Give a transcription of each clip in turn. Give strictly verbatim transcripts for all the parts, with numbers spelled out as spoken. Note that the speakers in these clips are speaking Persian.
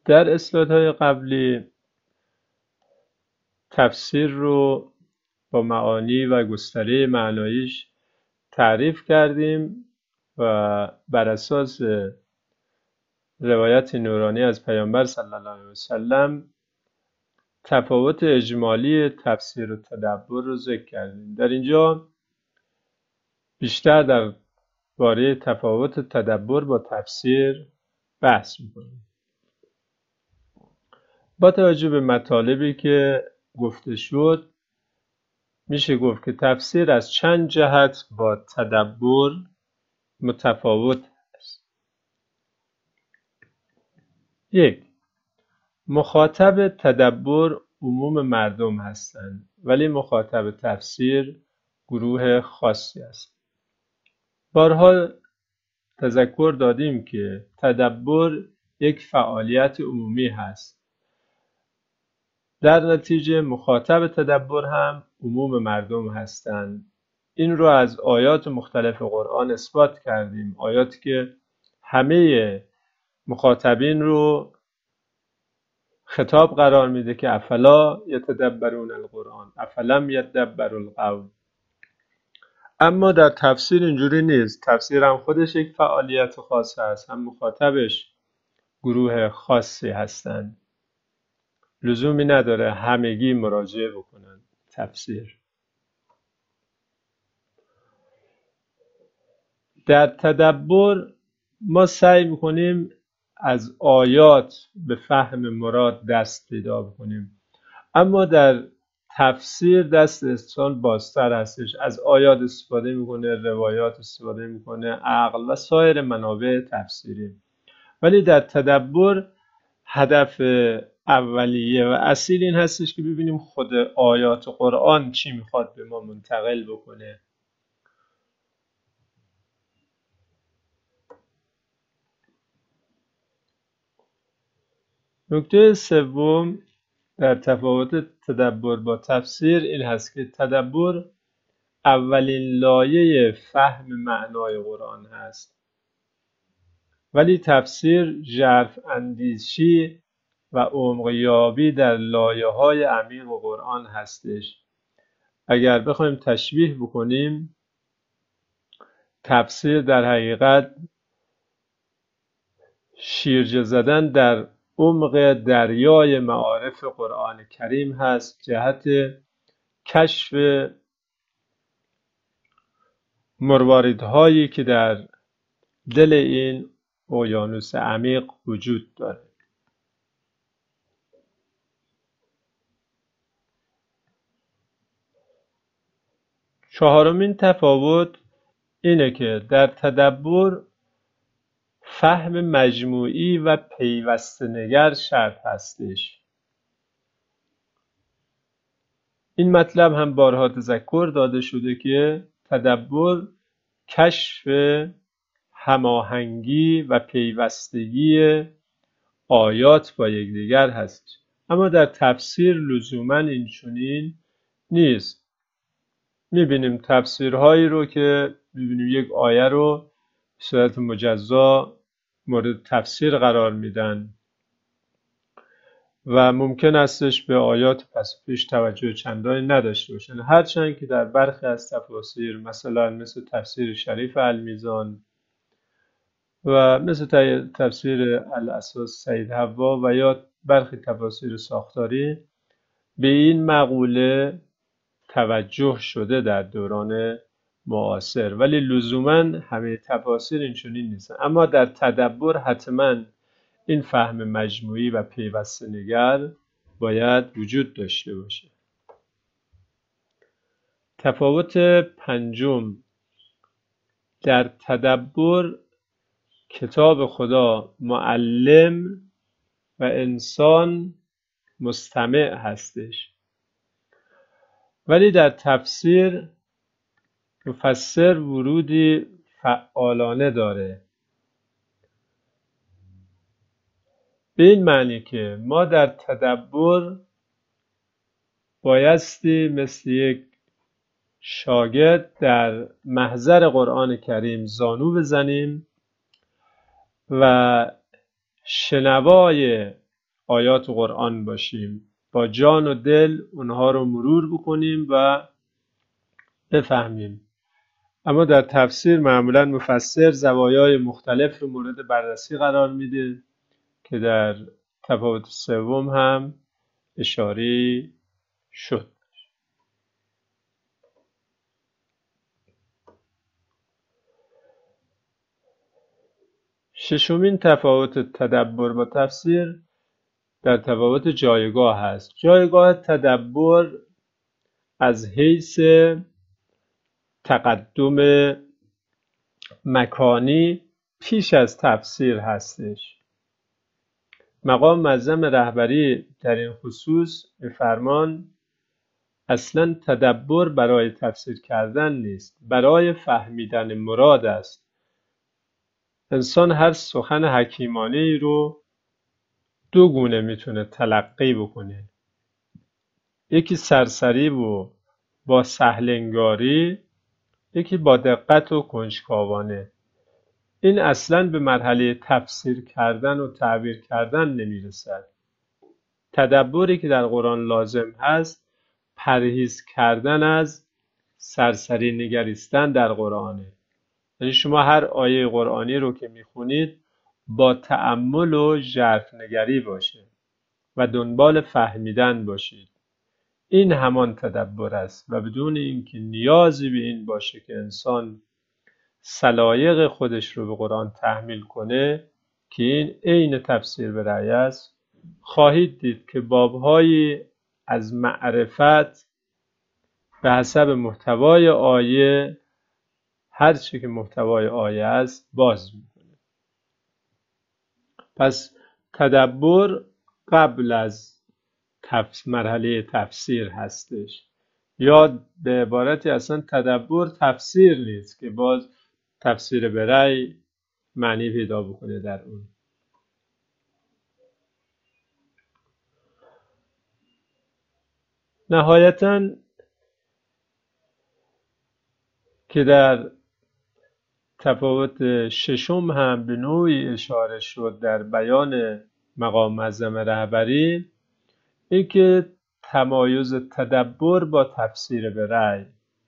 در اسلایدهای قبلی تفسیر رو با معانی و گستره معناییش تعریف کردیم و بر اساس روایت نورانی از پیامبر صلی الله علیه وسلم تفاوت اجمالی تفسیر و تدبر رو ذکر کردیم. در اینجا بیشتر در باره تفاوت تدبر با تفسیر بحث میکنیم. با توجه به مطالبی که گفته شد میشه گفت که تفسیر از چند جهت با تدبر متفاوت است. یک، مخاطب تدبر عموم مردم هستند ولی مخاطب تفسیر گروه خاصی است. بارها تذکر دادیم که تدبر یک فعالیت عمومی هست. در نتیجه مخاطب تدبر هم عموم مردم هستند. این رو از آیات مختلف قرآن اثبات کردیم، آیاتی که همه مخاطبین رو خطاب قرار میده که افلا یتدبرون القرآن افلم یدبروا القول. اما در تفسیر اینجوری نیست. تفسیر هم خودش یک فعالیت خاص هست، هم مخاطبش گروه خاصی هستند. لزومی نداره همگی مراجعه بکنن تفسیر. در تدبر ما سعی میکنیم از آیات به فهم مراد دست پیدا بکنیم، اما در تفسیر دست انسان بازتر هستش. از آیات استفاده میکنه، روایات استفاده میکنه، عقل و سایر منابع تفسیری. ولی در تدبر هدف اولیه و اصیل این هستش که ببینیم خود آیات قرآن چی میخواد به ما منتقل بکنه. نکته سوم در تفاوت تدبر با تفسیر این هست که تدبر اولین لایه فهم معنای قرآن هست، ولی تفسیر ژرف اندیشی و عمق یابی در لایه‌های عمیق قرآن هستش. اگر بخوایم تشبیه بکنیم، تفسیر در حقیقت شیرجه زدن در عمق دریای معارف قرآن کریم هست، جهت کشف مرواریدهایی که در دل این اقیانوس عمیق وجود داره. چهارمین تفاوت اینه که در تدبر فهم مجموعی و پیوسته نگر شرط هستش. این مطلب هم بارها تذکر داده شده که تدبر کشف هماهنگی و پیوستگی آیات با یکدیگر هست، اما در تفسیر لزوما این چنین نیست. میبینیم تفسیرهایی رو که میبینیم یک آیه رو به صورت مجزا مورد تفسیر قرار میدن و ممکن استش به آیات پس پیش توجه چندانی نداشته باشن، هرچند که در برخی از تفاسیر مثلا مثل تفسیر شریف المیزان و مثل تفسیر الاساس سید حوا و یا برخی تفاسیر ساختاری به این مقوله توجه شده در دوران معاصر، ولی لزوما همه تفاسیر این چنین نیستن. اما در تدبر حتما این فهم مجموعی و پیوسته نگر باید وجود داشته باشه. تفاوت پنجم، در تدبر کتاب خدا معلم و انسان مستمع هستش، ولی در تفسیر مفسر ورودی فعالانه داره. به این معنی که ما در تدبر بایستی مثل یک شاگرد در محضر قرآن کریم زانو بزنیم و شنوای آیات قرآن باشیم، با جان و دل اونها رو مرور بکنیم و بفهمیم. اما در تفسیر معمولا مفسر زوایای مختلف رو مورد بررسی قرار میده که در تفاوت سوم هم اشاره شد. ششمین تفاوت تدبر با تفسیر در تفاوت جایگاه هست. جایگاه تدبر از حیث تقدم مکانی پیش از تفسیر هستش. مقام معظم رهبری در این خصوص می‌فرمان اصلا تدبر برای تفسیر کردن نیست، برای فهمیدن مراد است. انسان هر سخن حکیمانه‌ای رو دو گونه میتونه تلقی بکنه، یکی سرسری و با سهلنگاری، یکی با دقت و کنجکاوانه. این اصلاً به مرحله تفسیر کردن و تعبیر کردن نمیرسد. تدبری که در قرآن لازم هست پرهیز کردن از سرسری نگریستن در قرآنه. یعنی شما هر آیه قرآنی رو که میخونید با تأمل و ژرف نگری باشه و دنبال فهمیدن باشید. این همان تدبر است و بدون اینکه نیازی به این باشه که انسان سلایق خودش رو به قرآن تحمیل کنه که این عین تفسیر به رأی است، خواهید دید که باب‌هایی از معرفت به حسب محتوای آیه، هر چی که محتوای آیه است باز میکنه. پس تدبر قبل از تفس مرحله تفسیر هستش، یا به عبارتی اصلا تدبر تفسیر نیست که باز تفسیر به رأی معنی پیدا بکنه در اون. نهایتاً که در تفاوت ششم هم به نوعی اشاره شد در بیان مقام معظم رهبری، این که تمایز تدبر با تفسیر به رأی.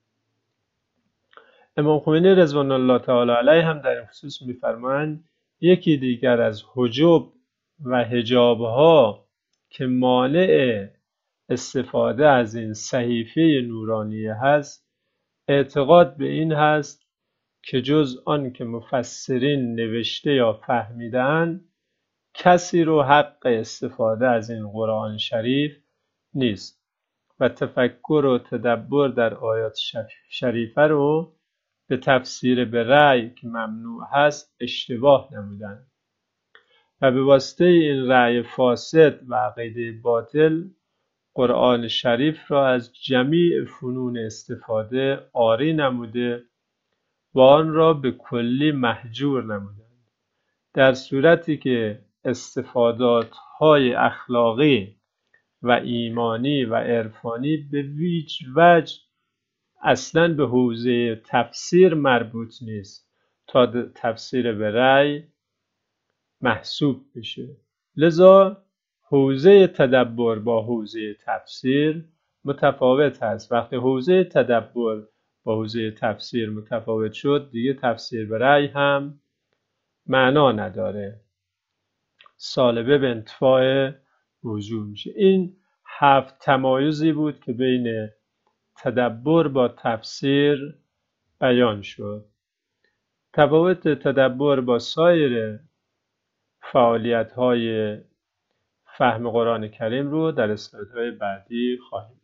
امام خمینی رضوان الله تعالی علیه هم در این خصوص می‌فرمایند یکی دیگر از حجب و حجاب‌ها که مانع استفاده از این صحیفه نورانیه هست، اعتقاد به این هست که جز آن که مفسرین نوشته یا فهمیدن، کسی رو حق استفاده از این قرآن شریف نیست و تفکر و تدبر در آیات شریفه رو به تفسیر به رأی که ممنوع هست اشتباه نمودن و به واسطه این رأی فاسد و عقیده باطل قرآن شریف را از جمیع فنون استفاده عاری نموده و آن را به کلی مهجور نمودند، در صورتی که استفادات های اخلاقی و ایمانی و عرفانی به هیچ وجه اصلاً به حوزه تفسیر مربوط نیست تا تفسیر به رأی محسوب بشه. لذا حوزه تدبر با حوزه تفسیر متفاوت هست. وقتی حوزه تدبر با حوزه تفسیر متفاوت شد، دیگه تفسیر به رأی هم معنا نداره، سالبه به انتفاع وجود میشه. این هفت تمایزی بود که بین تدبر با تفسیر بیان شد. تفاوت تدبر با سایر فعالیت‌های فهم قرآن کریم رو در اسلایدهای بعدی خواهیم